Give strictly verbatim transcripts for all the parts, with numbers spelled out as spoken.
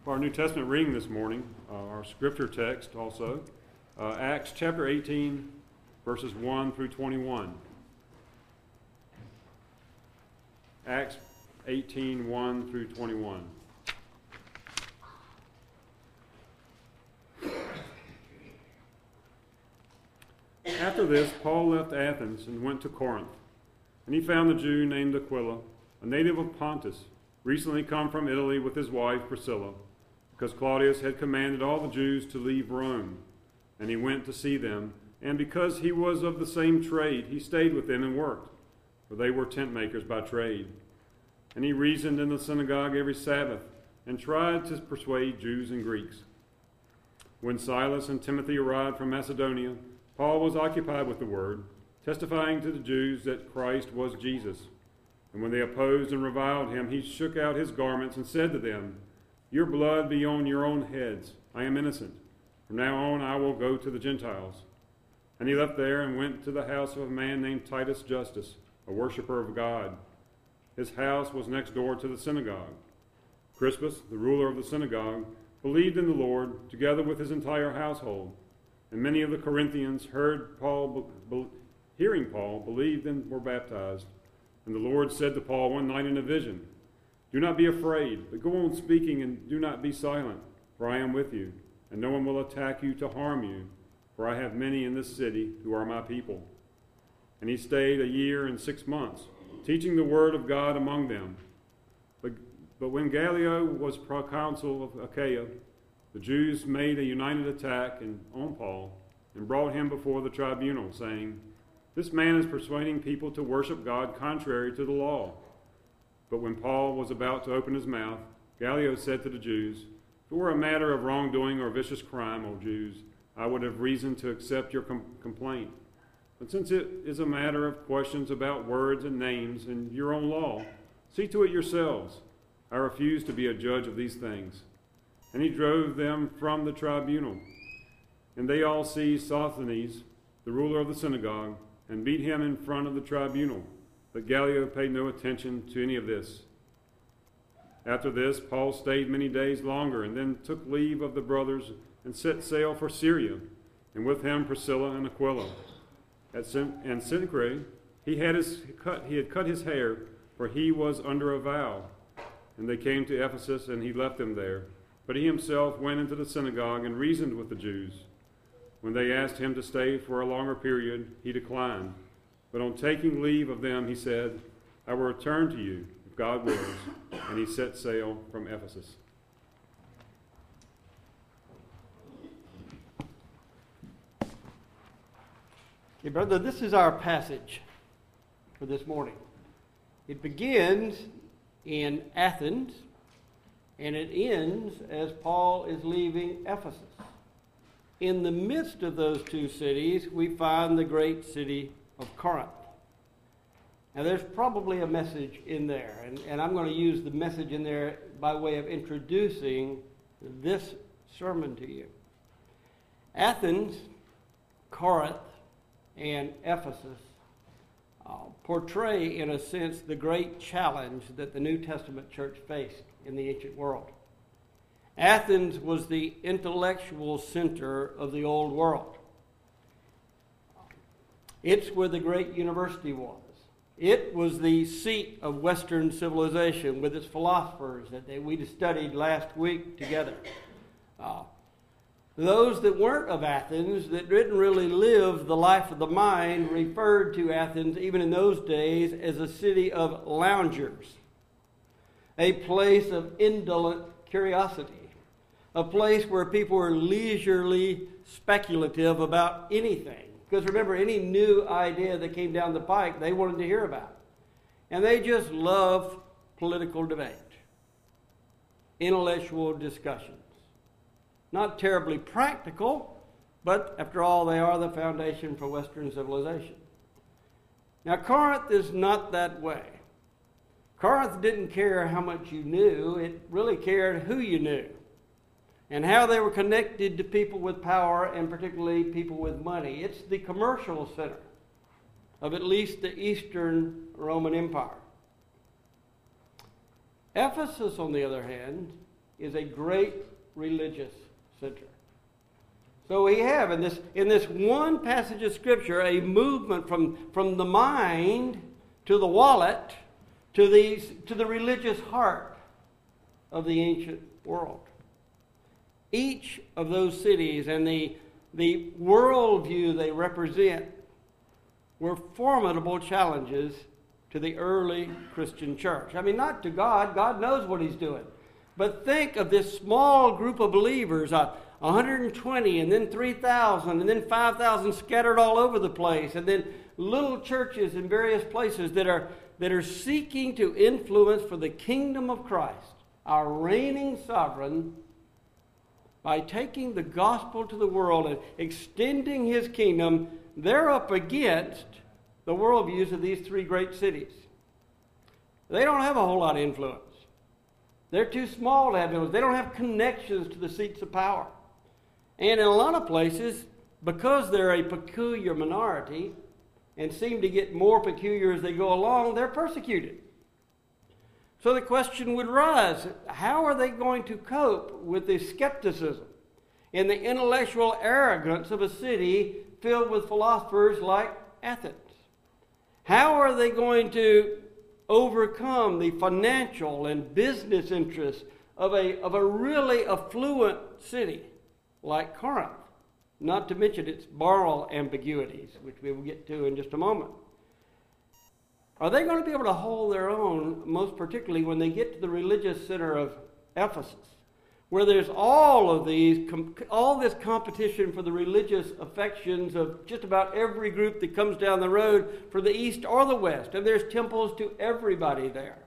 For our New Testament reading this morning, uh, our scripture text also, uh, Acts chapter eighteen, verses one through twenty-one. Acts eighteen, one through twenty-one. After this, Paul left Athens and went to Corinth, and he found a Jew named Aquila, a native of Pontus, recently come from Italy with his wife Priscilla, because Claudius had commanded all the Jews to leave Rome. And he went to see them, and because he was of the same trade, he stayed with them and worked, for they were tent makers by trade. And he reasoned in the synagogue every Sabbath, and tried to persuade Jews and Greeks. When Silas and Timothy arrived from Macedonia, Paul was occupied with the word, testifying to the Jews that Christ was Jesus. And when they opposed and reviled him, he shook out his garments and said to them, "Your blood be on your own heads. I am innocent. From now on I will go to the Gentiles." And he left there and went to the house of a man named Titus Justus, a worshiper of God. His house was next door to the synagogue. Crispus, the ruler of the synagogue, believed in the Lord, together with his entire household. And many of the Corinthians heard Paul, be, be, hearing Paul, believed and were baptized. And the Lord said to Paul one night in a vision, "Do not be afraid, but go on speaking and do not be silent, for I am with you, and no one will attack you to harm you, for I have many in this city who are my people." And he stayed a year and six months, teaching the word of God among them. But, but when Gallio was proconsul of Achaia, the Jews made a united attack on Paul and brought him before the tribunal, saying, "This man is persuading people to worship God contrary to the law." But when Paul was about to open his mouth, Gallio said to the Jews, "If it were a matter of wrongdoing or vicious crime, O Jews, I would have reason to accept your com- complaint. But since it is a matter of questions about words and names and your own law, see to it yourselves. I refuse to be a judge of these things." And he drove them from the tribunal. And they all seized Sosthenes, the ruler of the synagogue, and beat him in front of the tribunal. But Gallio paid no attention to any of this. After this, Paul stayed many days longer, and then took leave of the brothers and set sail for Syria, and with him Priscilla and Aquila. At Cenchreae, he had his cut he had cut his hair, for he was under a vow. And they came to Ephesus, and he left them there. But he himself went into the synagogue and reasoned with the Jews. When they asked him to stay for a longer period, he declined. But on taking leave of them, he said, "I will return to you, if God wills." And he set sail from Ephesus. Okay, brother, this is our passage for this morning. It begins in Athens, and it ends as Paul is leaving Ephesus. In the midst of those two cities, we find the great city of Corinth. Now, there's probably a message in there, and, and I'm going to use the message in there by way of introducing this sermon to you. Athens, Corinth, and Ephesus uh, portray, in a sense, the great challenge that the New Testament church faced in the ancient world. Athens was the intellectual center of the old world. It's where the great university was. It was the seat of Western civilization with its philosophers that they, we studied last week together. Uh, those that weren't of Athens, that didn't really live the life of the mind, referred to Athens, even in those days, as a city of loungers, a place of indolent curiosity, a place where people were leisurely speculative about anything. Because remember, any new idea that came down the pike, they wanted to hear about. And they just loved political debate, intellectual discussions. Not terribly practical, but after all, they are the foundation for Western civilization. Now, Corinth is not that way. Corinth didn't care how much you knew. It really cared who you knew and how they were connected to people with power, and particularly people with money. It's the commercial center of at least the Eastern Roman Empire. Ephesus, on the other hand, is a great religious center. So we have in this in this one passage of Scripture a movement from, from the mind to the wallet to the, to the religious heart of the ancient world. Each of those cities and the, the worldview they represent were formidable challenges to the early Christian church. I mean, not to God. God knows what he's doing. But think of this small group of believers, uh, one hundred twenty, and then three thousand, and then five thousand scattered all over the place, and then little churches in various places that are, that are seeking to influence for the kingdom of Christ, our reigning sovereign, by taking the gospel to the world and extending his kingdom. They're up against the worldviews of these three great cities. They don't have a whole lot of influence. They're too small to have influence. They don't have connections to the seats of power. And in a lot of places, because they're a peculiar minority and seem to get more peculiar as they go along, they're persecuted. So the question would rise, how are they going to cope with the skepticism and the intellectual arrogance of a city filled with philosophers like Athens? How are they going to overcome the financial and business interests of a, of a really affluent city like Corinth? Not to mention its moral ambiguities, which we will get to in just a moment. Are they going to be able to hold their own, most particularly when they get to the religious center of Ephesus, where there's all of these, all this competition for the religious affections of just about every group that comes down the road for the east or the west, and there's temples to everybody there.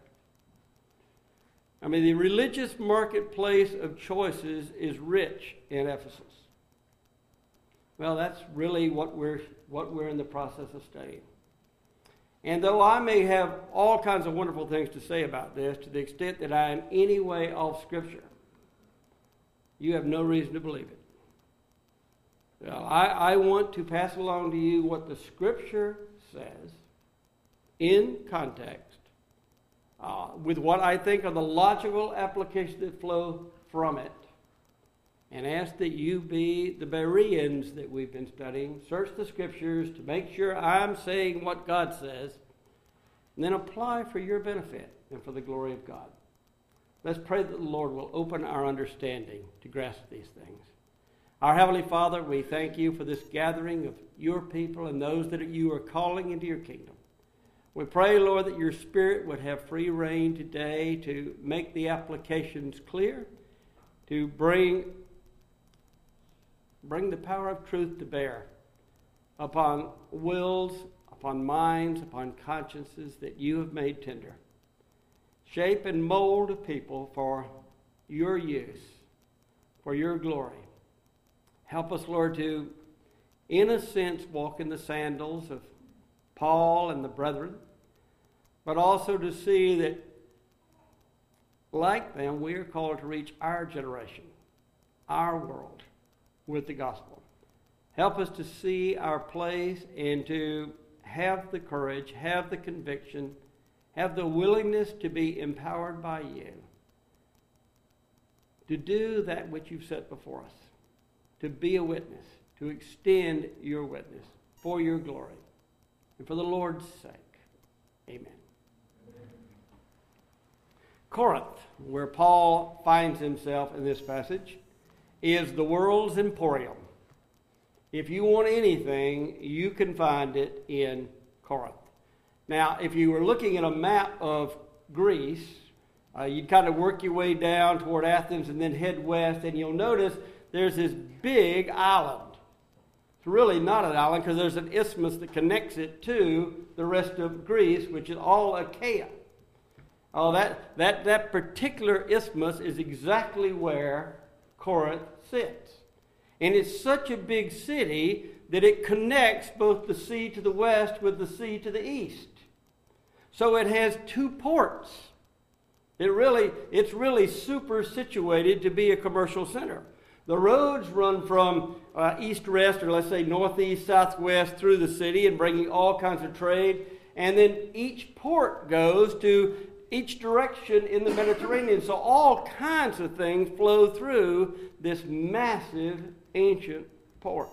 I mean, the religious marketplace of choices is rich in Ephesus. Well, that's really what we're what we're in the process of studying. And though I may have all kinds of wonderful things to say about this, to the extent that I am any way off Scripture, you have no reason to believe it. Well, I, I want to pass along to you what the Scripture says in context, uh, with what I think are the logical applications that flow from it, and ask that you be the Bereans that we've been studying. Search the Scriptures to make sure I'm saying what God says, and then apply for your benefit and for the glory of God. Let's pray that the Lord will open our understanding to grasp these things. Our Heavenly Father, we thank you for this gathering of your people and those that you are calling into your kingdom. We pray, Lord, that your Spirit would have free reign today to make the applications clear, to bring, bring the power of truth to bear upon wills, upon minds, upon consciences that you have made tender. Shape and mold people for your use, for your glory. Help us, Lord, to, in a sense, walk in the sandals of Paul and the brethren, but also to see that, like them, we are called to reach our generation, our world, with the gospel. Help us to see our place and to have the courage, have the conviction, have the willingness to be empowered by you to do that which you've set before us, to be a witness, to extend your witness for your glory and for the Lord's sake. Amen. Corinth, where Paul finds himself in this passage, is the world's emporium. If you want anything, you can find it in Corinth. Now, if you were looking at a map of Greece, uh, you'd kind of work your way down toward Athens and then head west, and you'll notice there's this big island. It's really not an island because there's an isthmus that connects it to the rest of Greece, which is all Achaia. Oh, that, that, that particular isthmus is exactly where Corinth sits. And it's such a big city that it connects both the sea to the west with the sea to the east. So it has two ports. It really, it's really super situated to be a commercial center. The roads run from uh, east-west, or let's say northeast, southwest, through the city and bringing all kinds of trade. And then each port goes to each direction in the Mediterranean. So all kinds of things flow through this massive ancient port.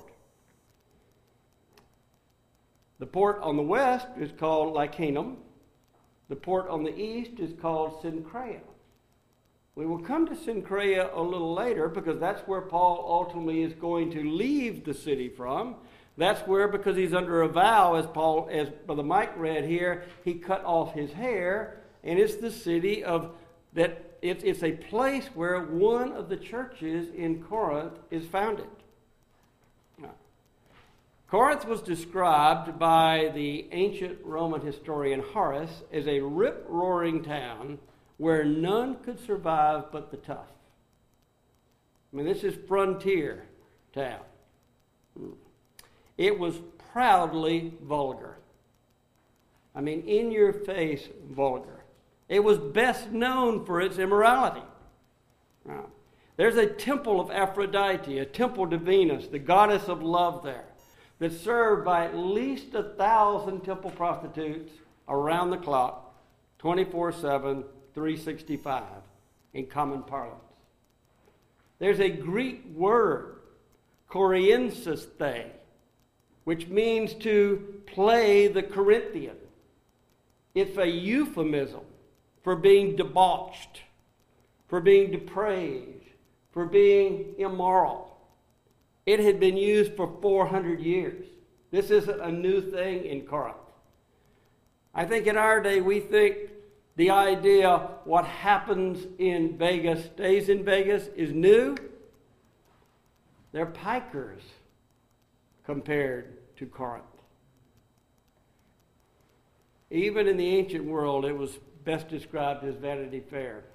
The port on the west is called Lycaenum. The port on the east is called Cenchrea. We will come to Cenchrea a little later because that's where Paul ultimately is going to leave the city from. That's where, because he's under a vow, as Paul, as Brother Mike read here, he cut off his hair, and it's the city of that. It's, it's a place where one of the churches in Corinth is founded. Corinth was described by the ancient Roman historian Horace as a rip-roaring town where none could survive but the tough. I mean, this is frontier town. It was proudly vulgar. I mean, in-your-face vulgar. It was best known for its immorality. Now, there's a temple of Aphrodite, a temple to Venus, the goddess of love there, that's served by at least a thousand temple prostitutes around the clock, twenty-four seven, three sixty-five, in common parlance. There's a Greek word, Corinthiaste, which means to play the Corinthian. It's a euphemism for being debauched, for being depraved, for being immoral. It had been used for four hundred years. This isn't a new thing in Corinth. I think in our day we think the idea what happens in Vegas stays in Vegas is new. They're pikers compared to Corinth. Even in the ancient world, it was best described as Vanity Fair.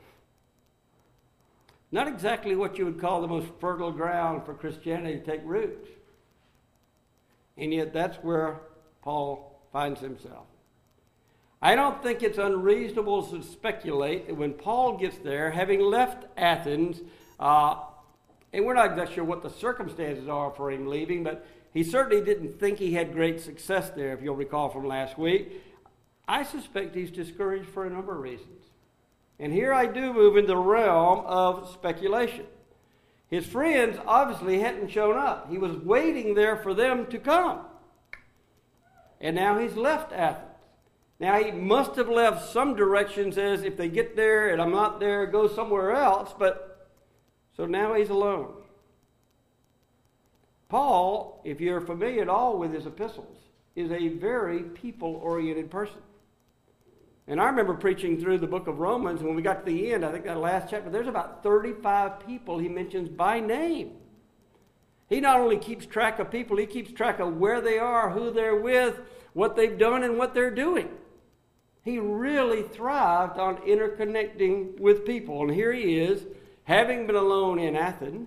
Not exactly what you would call the most fertile ground for Christianity to take root. And yet that's where Paul finds himself. I don't think it's unreasonable to speculate that when Paul gets there, having left Athens, uh, and we're not exactly sure what the circumstances are for him leaving, but he certainly didn't think he had great success there, if you'll recall from last week. I suspect he's discouraged for a number of reasons. And here I do move into the realm of speculation. His friends obviously hadn't shown up. He was waiting there for them to come. And now he's left Athens. Now he must have left some directions as if they get there and I'm not there, go somewhere else. But so now he's alone. Paul, if you're familiar at all with his epistles, is a very people-oriented person. And I remember preaching through the book of Romans, and when we got to the end, I think that last chapter, there's about thirty-five people he mentions by name. He not only keeps track of people, he keeps track of where they are, who they're with, what they've done, and what they're doing. He really thrived on interconnecting with people. And here he is, having been alone in Athens,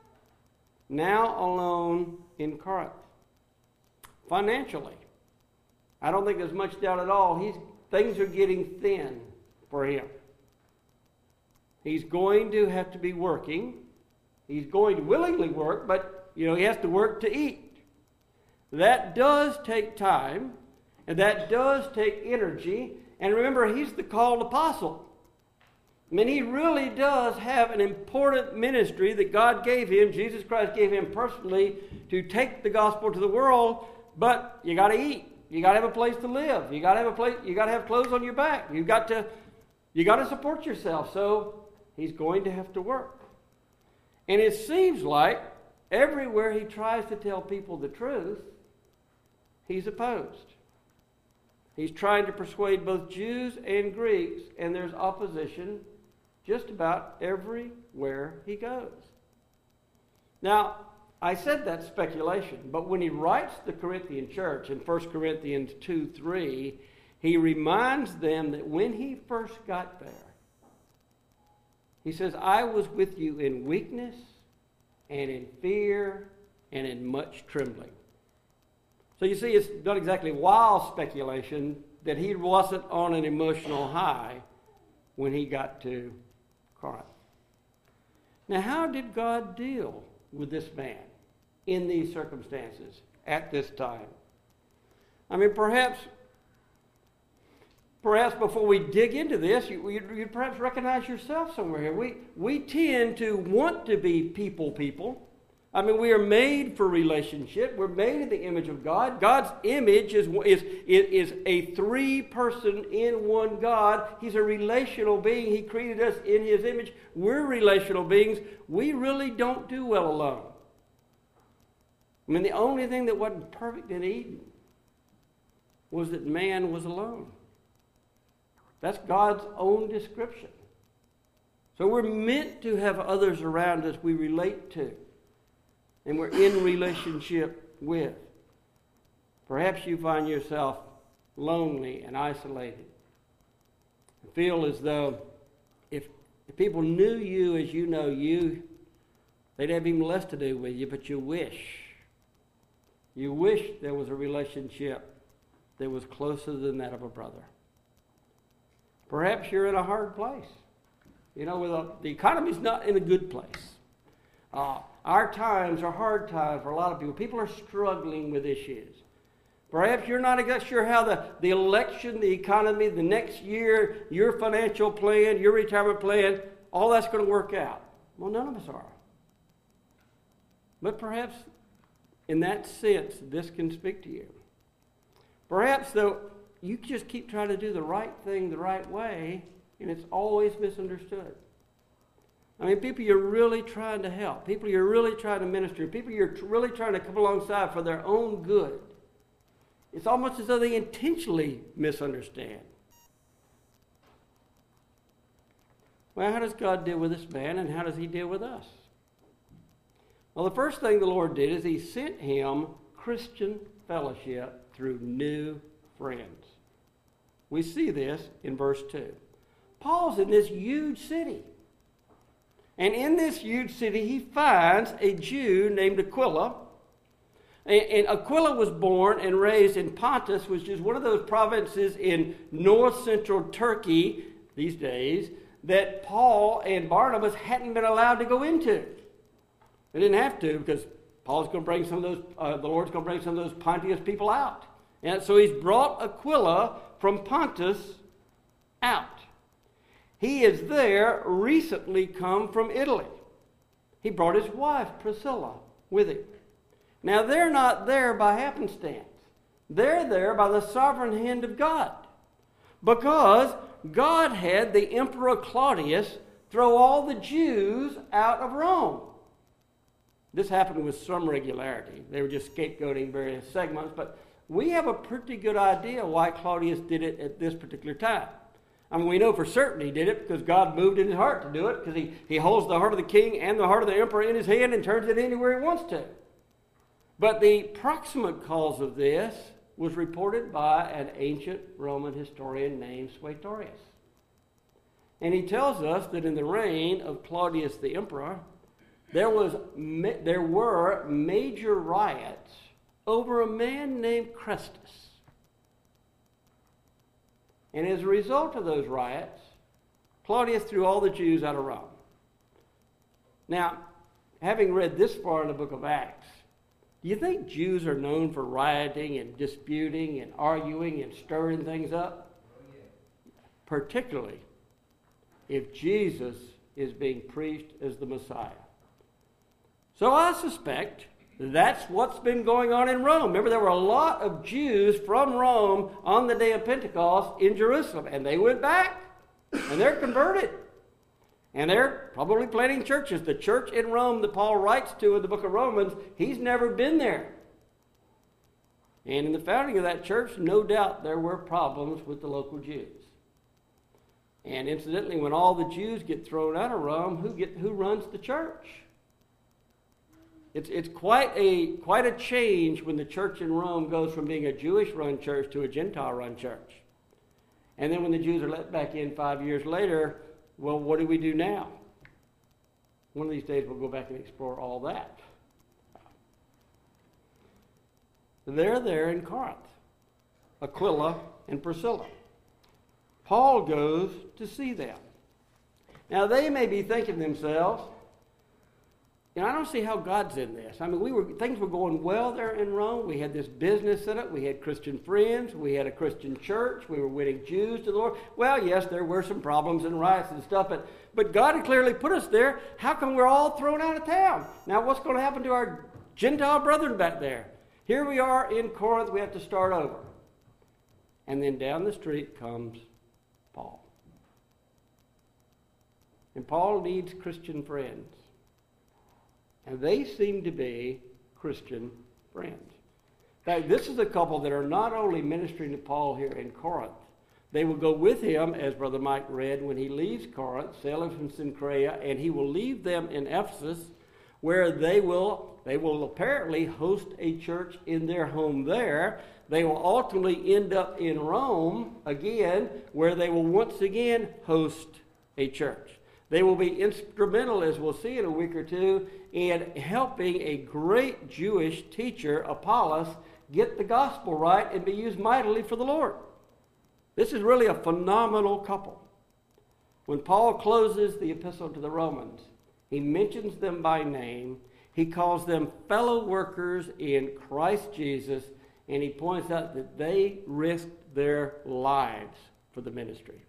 now alone in Corinth. Financially, I don't think there's much doubt at all. He's Things are getting thin for him. He's going to have to be working. He's going to willingly work, but you know he has to work to eat. That does take time, and that does take energy. And remember, he's the called apostle. I mean, he really does have an important ministry that God gave him, Jesus Christ gave him personally, to take the gospel to the world, but you got to eat. You got to have a place to live. You got to have a place. You got to have clothes on your back. You got to, you got to support yourself. So he's going to have to work. And it seems like everywhere he tries to tell people the truth, he's opposed. He's trying to persuade both Jews and Greeks, and there's opposition just about everywhere he goes. Now, I said that's speculation, but when he writes the Corinthian church in First Corinthians two three, he reminds them that when he first got there, he says, I was with you in weakness and in fear and in much trembling. So you see, it's not exactly wild speculation that he wasn't on an emotional high when he got to Corinth. Now, how did God deal with this man in these circumstances at this time? I mean, perhaps perhaps before we dig into this, you, you, you perhaps recognize yourself somewhere here. We, we tend to want to be people people. I mean, we are made for relationship. We're made in the image of God. God's image is, is, is a three-person in one God. He's a relational being. He created us in His image. We're relational beings. We really don't do well alone. I mean, the only thing that wasn't perfect in Eden was that man was alone. That's God's own description. So we're meant to have others around us we relate to and we're in relationship with. Perhaps you find yourself lonely and isolated. I feel as though if, if people knew you as you know you, they'd have even less to do with you, but you wish. You wish there was a relationship that was closer than that of a brother. Perhaps you're in a hard place. You know, with a, the economy's not in a good place. Uh, our times are hard times for a lot of people. People are struggling with issues. Perhaps you're not sure how the, the election, the economy, the next year, your financial plan, your retirement plan, all that's going to work out. Well, none of us are. But perhaps in that sense, this can speak to you. Perhaps, though, you just keep trying to do the right thing the right way, and it's always misunderstood. I mean, people you're really trying to help, people you're really trying to minister, people you're really trying to come alongside for their own good. It's almost as though they intentionally misunderstand. Well, how does God deal with this man, and how does He deal with us? Well, the first thing the Lord did is He sent him Christian fellowship through new friends. We see this in verse two. Paul's in this huge city. And in this huge city, he finds a Jew named Aquila. And Aquila was born and raised in Pontus, which is one of those provinces in north-central Turkey these days that Paul and Barnabas hadn't been allowed to go into. They didn't have to because Paul's going to bring some of those, uh, the Lord's going to bring some of those Pontius people out. And so he's brought Aquila from Pontus out. He is there recently come from Italy. He brought his wife, Priscilla, with him. Now, they're not there by happenstance. They're there by the sovereign hand of God. Because God had the Emperor Claudius throw all the Jews out of Rome. This happened with some regularity. They were just scapegoating various segments, but we have a pretty good idea why Claudius did it at this particular time. I mean, we know for certain he did it because God moved in his heart to do it, because he, he holds the heart of the king and the heart of the emperor in his hand and turns it anywhere he wants to. But the proximate cause of this was reported by an ancient Roman historian named Suetorius. And he tells us that in the reign of Claudius the emperor, there was there were major riots over a man named Chrestus. And as a result of those riots, Claudius threw all the Jews out of Rome. Now, having read this far in the book of Acts, do you think Jews are known for rioting and disputing and arguing and stirring things up? Oh, yeah. Particularly if Jesus is being preached as the Messiah. So I suspect that's what's been going on in Rome. Remember, there were a lot of Jews from Rome on the day of Pentecost in Jerusalem, and they went back, and they're converted. And they're probably planting churches. The church in Rome that Paul writes to in the book of Romans, he's never been there. And in the founding of that church, no doubt there were problems with the local Jews. And incidentally, when all the Jews get thrown out of Rome, who get who runs the church? It's it's quite a quite a change when the church in Rome goes from being a Jewish-run church to a Gentile-run church. And then when the Jews are let back in five years later, well, what do we do now? One of these days we'll go back and explore all that. They're there in Corinth, Aquila and Priscilla. Paul goes to see them. Now they may be thinking to themselves, And I don't see how God's in this. I mean, we were things were going well there in Rome. We had this business set up. We had Christian friends. We had a Christian church. We were winning Jews to the Lord. Well, yes, there were some problems and riots and stuff, but, but God had clearly put us there. How come we're all thrown out of town? Now, what's going to happen to our Gentile brethren back there? Here we are in Corinth. We have to start over. And then down the street comes Paul. And Paul needs Christian friends. And they seem to be Christian friends. Now, this is a couple that are not only ministering to Paul here in Corinth. They will go with him, as Brother Mike read, when he leaves Corinth, sailing from Cenchrea, and he will leave them in Ephesus, where they will, they will apparently host a church in their home there. They will ultimately end up in Rome again, where they will once again host a church. They will be instrumental, as we'll see in a week or two, in helping a great Jewish teacher, Apollos, get the gospel right and be used mightily for the Lord. This is really a phenomenal couple. When Paul closes the epistle to the Romans, he mentions them by name. He calls them fellow workers in Christ Jesus, and he points out that they risked their lives for the ministry.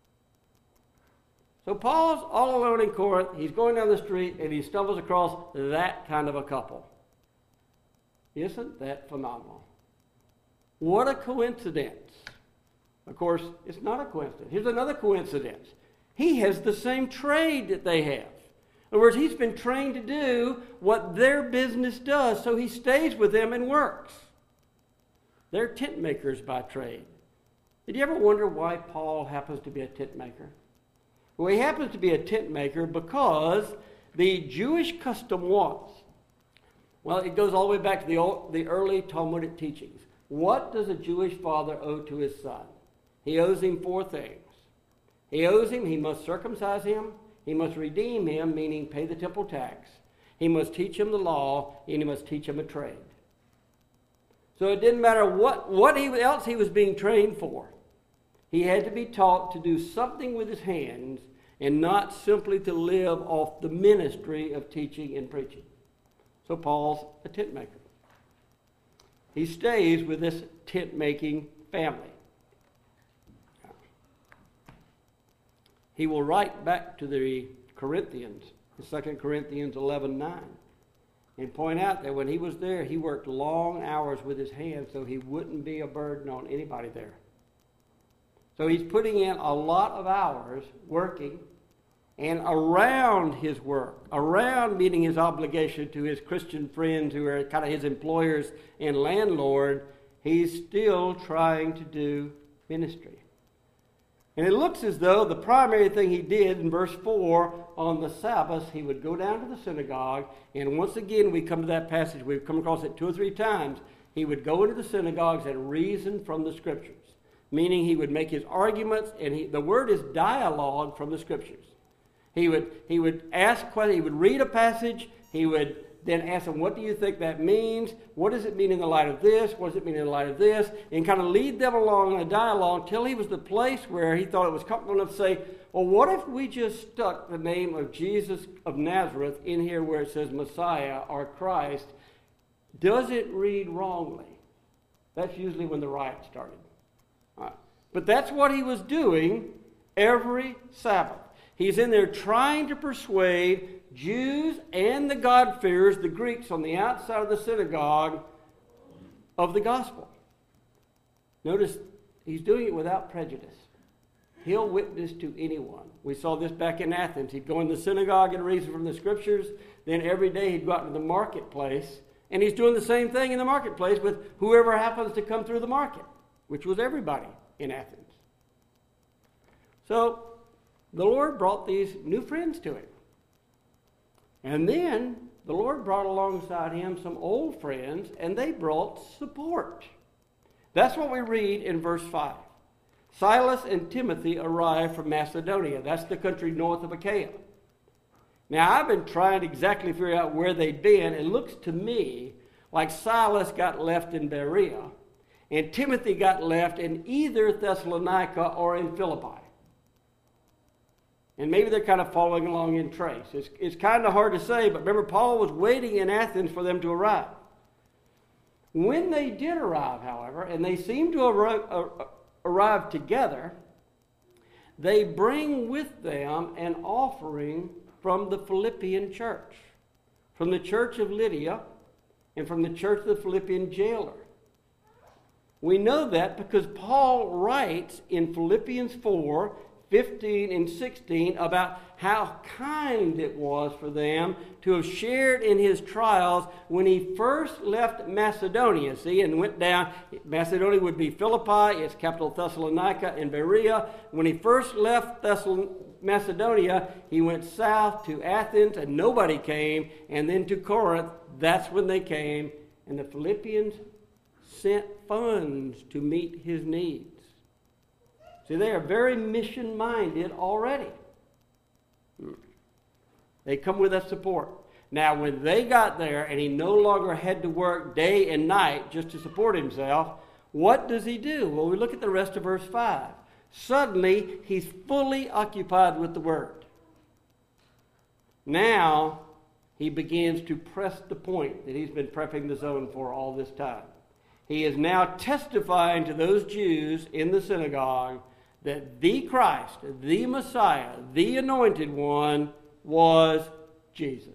So Paul's all alone in Corinth. He's going down the street, and he stumbles across that kind of a couple. Isn't that phenomenal? What a coincidence. Of course, it's not a coincidence. Here's another coincidence. He has the same trade that they have. In other words, he's been trained to do what their business does, so he stays with them and works. They're tent makers by trade. Did you ever wonder why Paul happens to be a tent maker? Well, he happens to be a tent maker because the Jewish custom was, well, it goes all the way back to the, old, the early Talmudic teachings. What does a Jewish father owe to his son? He owes him four things. He owes him, he must circumcise him, he must redeem him, meaning pay the temple tax. He must teach him the law, and he must teach him a trade. So it didn't matter what, what he, else he was being trained for. He had to be taught to do something with his hands and not simply to live off the ministry of teaching and preaching. So Paul's a tent maker. He stays with this tent-making family. He will write back to the Corinthians, in Second Corinthians eleven nine, and point out that when he was there, he worked long hours with his hands so he wouldn't be a burden on anybody there. So he's putting in a lot of hours working, and around his work, around meeting his obligation to his Christian friends who are kind of his employers and landlord, he's still trying to do ministry. And it looks as though the primary thing he did in verse four, on the Sabbath, he would go down to the synagogue, and once again we come to that passage, we've come across it two or three times, he would go into the synagogues and reason from the Scriptures. Meaning he would make his arguments, and he, the word is dialogue from the Scriptures. He would he would ask questions, he would read a passage, he would then ask them, what do you think that means? What does it mean in the light of this? What does it mean in the light of this? And kind of lead them along in a dialogue until he was the place where he thought it was comfortable enough to say, well, what if we just stuck the name of Jesus of Nazareth in here where it says Messiah or Christ? Does it read wrongly? That's usually when the riot started. All right. But that's what he was doing every Sabbath. He's in there trying to persuade Jews and the God-fearers, the Greeks on the outside of the synagogue, of the gospel. Notice, he's doing it without prejudice. He'll witness to anyone. We saw this back in Athens. He'd go in the synagogue and reason from the Scriptures. Then every day he'd go out to the marketplace. And he's doing the same thing in the marketplace with whoever happens to come through the market, which was everybody in Athens. So the Lord brought these new friends to him. And then the Lord brought alongside him some old friends, and they brought support. That's what we read in verse five. Silas and Timothy arrived from Macedonia. That's the country north of Achaia. Now, I've been trying to exactly figure out where they'd been. It looks to me like Silas got left in Berea, and Timothy got left in either Thessalonica or in Philippi. And maybe they're kind of following along in trace. It's, it's kind of hard to say, but remember, Paul was waiting in Athens for them to arrive. When they did arrive, however, and they seem to arrive, uh, arrive together, they bring with them an offering from the Philippian church, from the church of Lydia, and from the church of the Philippian jailer. We know that because Paul writes in Philippians four, fifteen and sixteen about how kind it was for them to have shared in his trials when he first left Macedonia. See, and went down. Macedonia would be Philippi, its capital Thessalonica, and Berea. When he first left Thessalon- Macedonia, he went south to Athens, and nobody came, and then to Corinth. That's when they came, and the Philippians sent funds to meet his needs. See, they are very mission-minded already. They come with that support. Now, when they got there and he no longer had to work day and night just to support himself, what does he do? Well, we look at the rest of verse five. Suddenly, he's fully occupied with the Word. Now, he begins to press the point that he's been prepping the zone for all this time. He is now testifying to those Jews in the synagogue that the Christ, the Messiah, the Anointed One, was Jesus.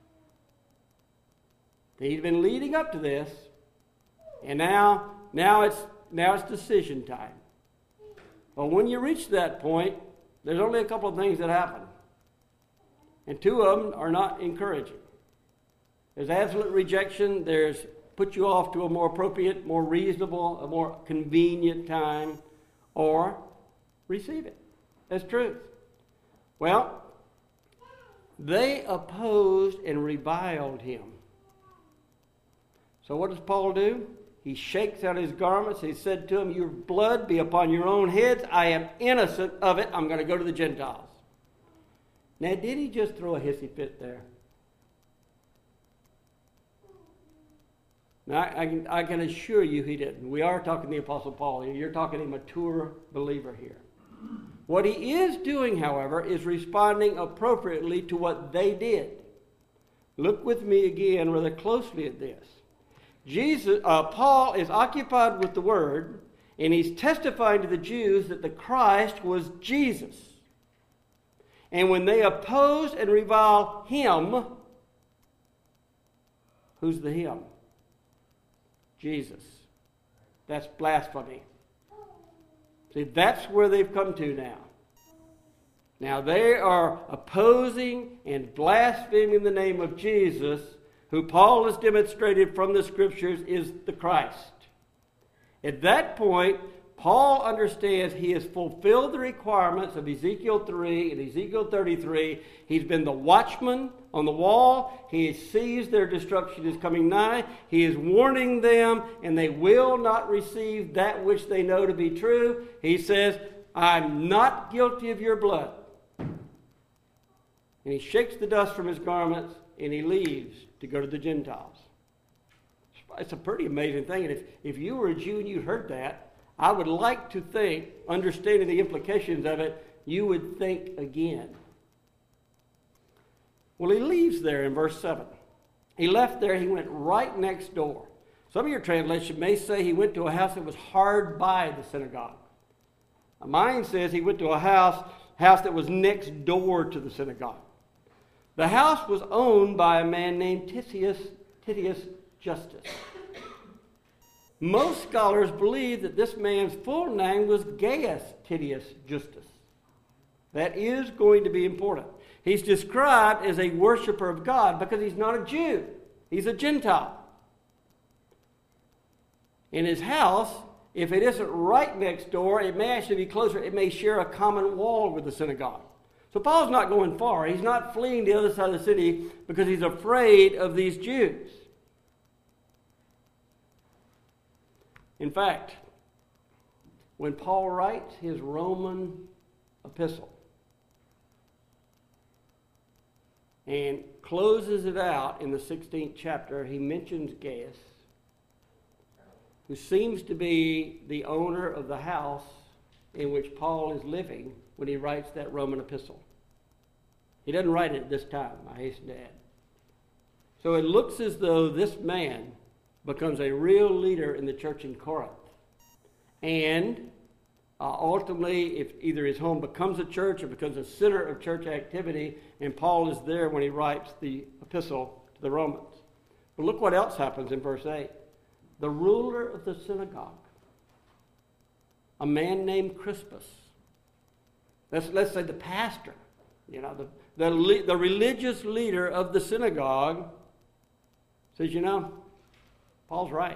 He's been leading up to this, and now, now it's now it's decision time. But when you reach that point, there's only a couple of things that happen, and two of them are not encouraging. There's absolute rejection. There's put you off to a more appropriate, more reasonable, a more convenient time, or receive it as truth. Well, they opposed and reviled him. So what does Paul do? He shakes out his garments. He said to them, "Your blood be upon your own heads. I am innocent of it. I'm going to go to the Gentiles." Now, did he just throw a hissy fit there? Now, I, I, can, I can assure you he didn't. We are talking the Apostle Paul. You're talking a mature believer here. What he is doing, however, is responding appropriately to what they did. Look with me again rather closely at this. Jesus, uh, Paul is occupied with the Word, and he's testifying to the Jews that the Christ was Jesus. And when they oppose and revile him, who's the him? Jesus. That's blasphemy. See, that's where they've come to now. Now they are opposing and blaspheming the name of Jesus, who Paul has demonstrated from the Scriptures is the Christ. At that point, Paul understands he has fulfilled the requirements of Ezekiel three and Ezekiel thirty-three. He's been the watchman on the wall. He sees their destruction is coming nigh. He is warning them, and they will not receive that which they know to be true. He says, "I'm not guilty of your blood." And he shakes the dust from his garments, and he leaves to go to the Gentiles. It's a pretty amazing thing. And if, if you were a Jew and you heard that, I would like to think, understanding the implications of it, you would think again. Well, he leaves there in verse seven. He left there, he went right next door. Some of your translation may say he went to a house that was hard by the synagogue. Mine says he went to a house, house that was next door to the synagogue. The house was owned by a man named Titius, Titius Justus. Most scholars believe that this man's full name was Gaius Titius Justus. That is going to be important. He's described as a worshiper of God because he's not a Jew. He's a Gentile. In his house, if it isn't right next door, it may actually be closer. It may share a common wall with the synagogue. So Paul's not going far. He's not fleeing the other side of the city because he's afraid of these Jews. In fact, when Paul writes his Roman epistle and closes it out in the sixteenth chapter, he mentions Gaius, who seems to be the owner of the house in which Paul is living when he writes that Roman epistle. He doesn't write it at this time, I hasten to add. So it looks as though this man becomes a real leader in the church in Corinth. And uh, ultimately, if either his home becomes a church or becomes a center of church activity, and Paul is there when he writes the epistle to the Romans. But look what else happens in verse eight. The ruler of the synagogue, a man named Crispus. Let's, let's say the pastor, you know, the, the, the religious leader of the synagogue says, you know, Paul's right.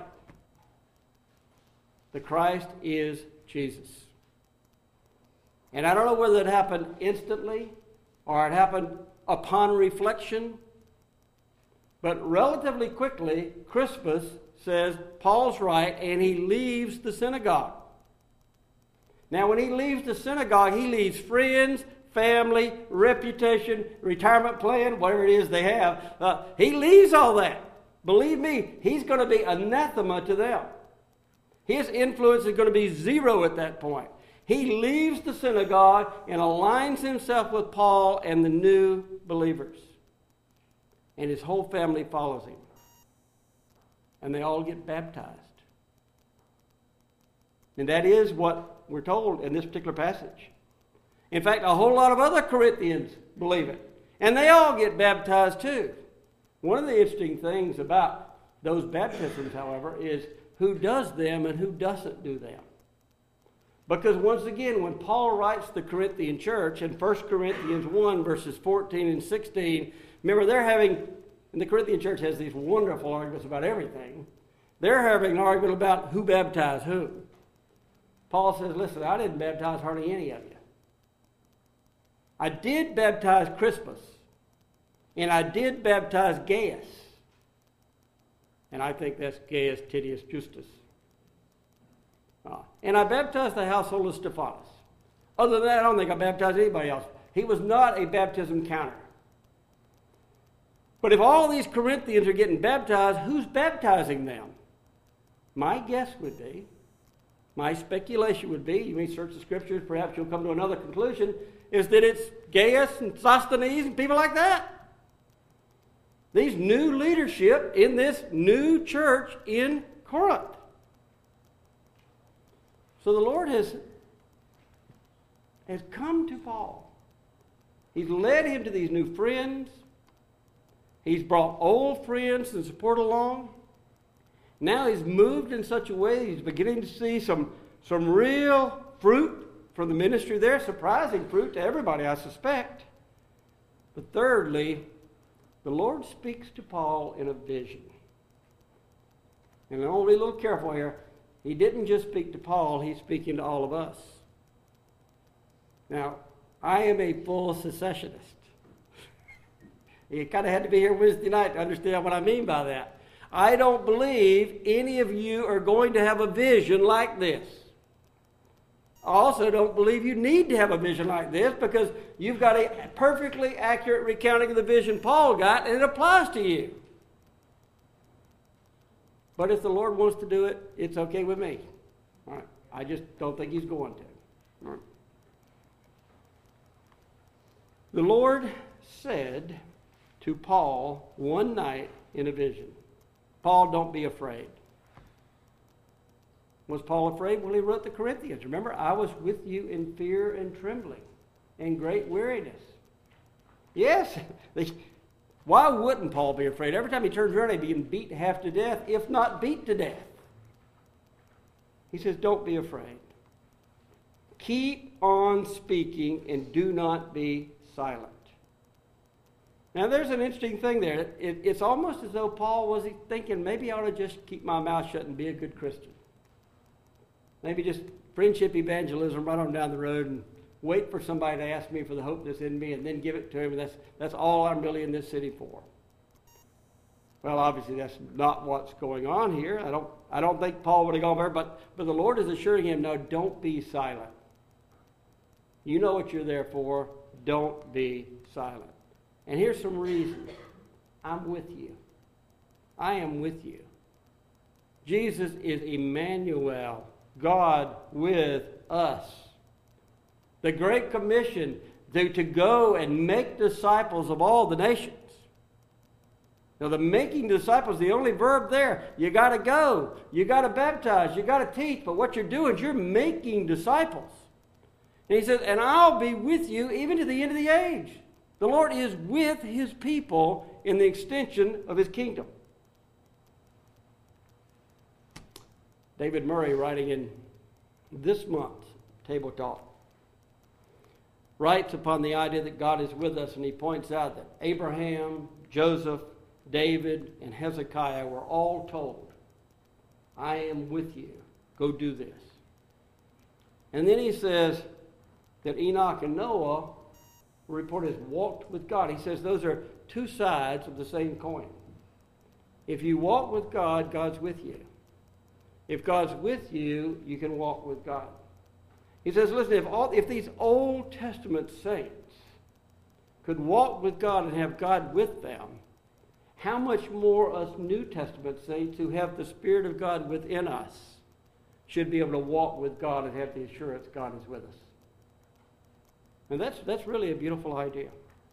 The Christ is Jesus. And I don't know whether it happened instantly or it happened upon reflection, but relatively quickly, Crispus says, Paul's right, and he leaves the synagogue. Now, when he leaves the synagogue, he leaves friends, family, reputation, retirement plan, whatever it is they have. Uh, he leaves all that. Believe me, he's going to be anathema to them. His influence is going to be zero at that point. He leaves the synagogue and aligns himself with Paul and the new believers. And his whole family follows him. And they all get baptized. And that is what we're told in this particular passage. In fact, a whole lot of other Corinthians believe it. And they all get baptized too. One of the interesting things about those baptisms, however, is who does them and who doesn't do them. Because once again, when Paul writes the Corinthian church in First Corinthians one, verses fourteen and sixteen, remember they're having, and the Corinthian church has these wonderful arguments about everything. They're having an argument about who baptized who. Paul says, listen, I didn't baptize hardly any of you. I did baptize Crispus, and I did baptize Gaius. And I think that's Gaius Titius Justus. Uh, and I baptized the household of Stephanas. Other than that, I don't think I baptized anybody else. He was not a baptism counter. But if all these Corinthians are getting baptized, who's baptizing them? My guess would be, my speculation would be, you may search the scriptures, perhaps you'll come to another conclusion, is that it's Gaius and Sosthenes and people like that. These new leadership in this new church in Corinth. So the Lord has, has come to Paul. He's led him to these new friends. He's brought old friends and support along. Now he's moved in such a way that he's beginning to see some, some real fruit from the ministry there. Surprising fruit to everybody, I suspect. But thirdly, the Lord speaks to Paul in a vision. And I want to be a little careful here. He didn't just speak to Paul, he's speaking to all of us. Now, I am a full secessionist. You kind of had to be here Wednesday night to understand what I mean by that. I don't believe any of you are going to have a vision like this. I also don't believe you need to have a vision like this because you've got a perfectly accurate recounting of the vision Paul got, and it applies to you. But if the Lord wants to do it, it's okay with me. All right. I just don't think he's going to. All right. The Lord said to Paul one night in a vision, Paul, don't be afraid. Was Paul afraid? Well, he wrote the Corinthians. Remember, I was with you in fear and trembling and great weariness. Yes. Why wouldn't Paul be afraid? Every time he turns around, he'd be beat half to death, if not beat to death. He says, don't be afraid. Keep on speaking and do not be silent. Now, there's an interesting thing there. It, it, it's almost as though Paul was thinking, maybe I ought to just keep my mouth shut and be a good Christian. Maybe just friendship evangelism right on down the road and wait for somebody to ask me for the hope that's in me and then give it to him. And that's, that's all I'm really in this city for. Well, obviously that's not what's going on here. I don't, I don't think Paul would have gone there, but, but the Lord is assuring him, no, don't be silent. You know what you're there for. Don't be silent. And here's some reasons. I'm with you. I am with you. Jesus is Emmanuel, God with us. The Great Commission to, to go and make disciples of all the nations. Now, the making disciples, the only verb there, you got to go, you got to baptize, you got to teach, but what you're doing is you're making disciples. And he says, and I'll be with you even to the end of the age. The Lord is with his people in the extension of his kingdom. David Murray, writing in this month's Table Talk, writes upon the idea that God is with us, and he points out that Abraham, Joseph, David, and Hezekiah were all told, I am with you. Go do this. And then he says that Enoch and Noah were reported as walked with God. He says those are two sides of the same coin. If you walk with God, God's with you. If God's with you, you can walk with God. He says, listen, if, all, if these Old Testament saints could walk with God and have God with them, how much more us New Testament saints who have the Spirit of God within us should be able to walk with God and have the assurance God is with us. And that's, that's really a beautiful idea.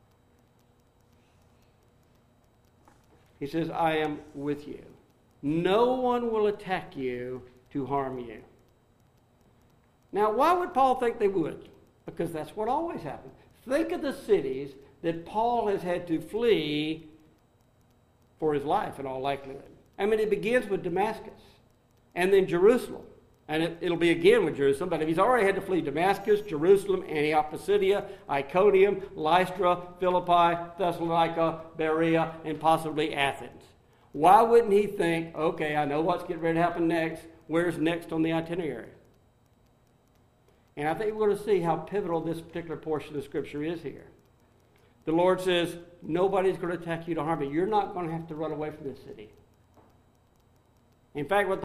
He says, I am with you. No one will attack you to harm you. Now, why would Paul think they would? Because that's what always happens. Think of the cities that Paul has had to flee for his life in all likelihood. I mean, it begins with Damascus and then Jerusalem. And it, it'll be again with Jerusalem, but if he's already had to flee Damascus, Jerusalem, Antioch, Pisidia, Iconium, Lystra, Philippi, Thessalonica, Berea, and possibly Athens. Why wouldn't he think, okay, I know what's getting ready to happen next. Where's next on the itinerary? And I think we're going to see how pivotal this particular portion of Scripture is here. The Lord says, nobody's going to attack you to harm you. You're not going to have to run away from this city. In fact, what